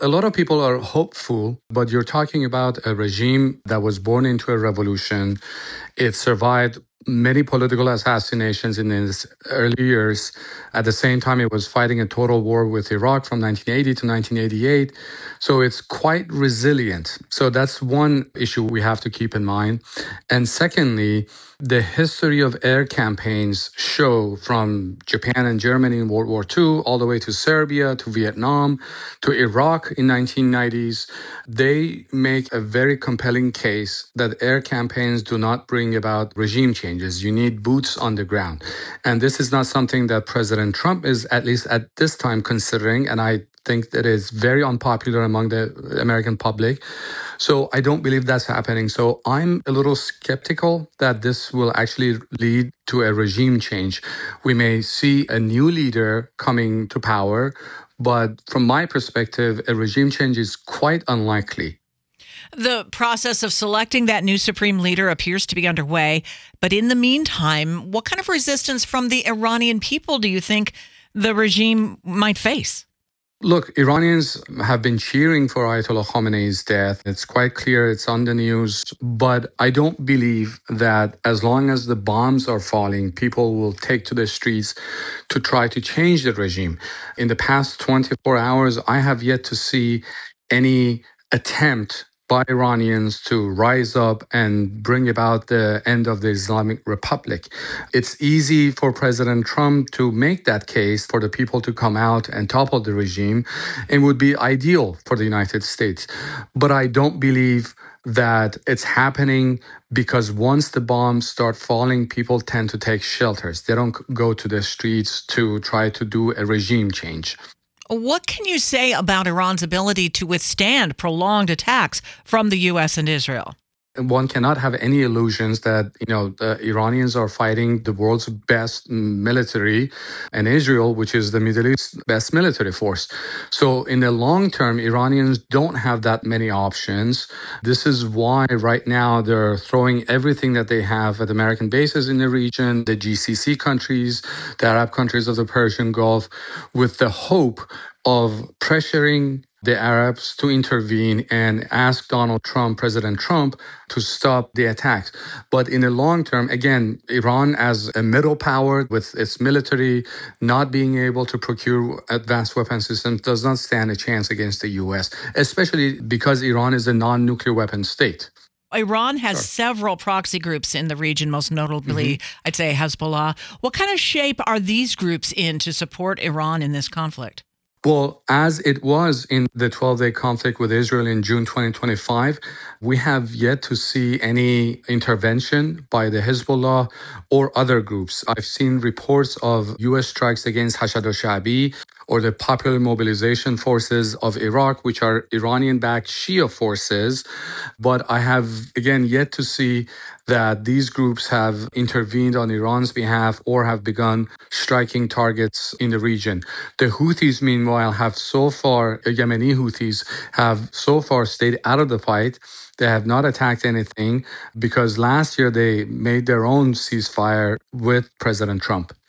A lot of people are hopeful, but you're talking about a regime that was born into a revolution. It survived many political assassinations in its early years. At the same time, it was fighting a total war with Iraq from 1980 to 1988. So it's quite resilient. So that's one issue we have to keep in mind. And secondly, the history of air campaigns show from Japan and Germany in World War II all the way to Serbia, to Vietnam, to Iraq in 1990s. They make a very compelling case that air campaigns do not bring about regime changes. You need boots on the ground. And this is not something that President Trump is, at least at this time, considering. And I think that is very unpopular among the American public. So I don't believe that's happening. So I'm a little skeptical that this will actually lead to a regime change. We may see a new leader coming to power, but from my perspective, a regime change is quite unlikely. The process of selecting that new supreme leader appears to be underway. But in the meantime, what kind of resistance from the Iranian people do you think the regime might face? Look, Iranians have been cheering for Ayatollah Khamenei's death. It's quite clear, it's on the news. But I don't believe that as long as the bombs are falling, people will take to the streets to try to change the regime. In the past 24 hours, I have yet to see any attempt by Iranians to rise up and bring about the end of the Islamic Republic. It's easy for President Trump to make that case for the people to come out and topple the regime. It would be ideal for the United States. But I don't believe that it's happening because once the bombs start falling, people tend to take shelters. They don't go to the streets to try to do a regime change. What can you say about Iran's ability to withstand prolonged attacks from the U.S. and Israel? One cannot have any illusions that, the Iranians are fighting the world's best military and Israel, which is the Middle East's best military force. So in the long term, Iranians don't have that many options. This is why right now they're throwing everything that they have at American bases in the region, the GCC countries, the Arab countries of the Persian Gulf, with the hope of pressuring the Arabs to intervene and ask President Trump, to stop the attacks. But in the long term, again, Iran as a middle power with its military not being able to procure advanced weapon systems does not stand a chance against the U.S., especially because Iran is a non-nuclear weapon state. Iran has several proxy groups in the region, most notably, I'd say, Hezbollah. What kind of shape are these groups in to support Iran in this conflict? Well, as it was in the 12-day conflict with Israel in June 2025, we have yet to see any intervention by the Hezbollah or other groups. I've seen reports of U.S. strikes against Hashad al-Sha'bi or the Popular Mobilization Forces of Iraq, which are Iranian-backed Shia forces. But I have, again, yet to see that these groups have intervened on Iran's behalf or have begun striking targets in the region. The Houthis, meanwhile, Yemeni Houthis have so far stayed out of the fight. They have not attacked anything because last year they made their own ceasefire with President Trump.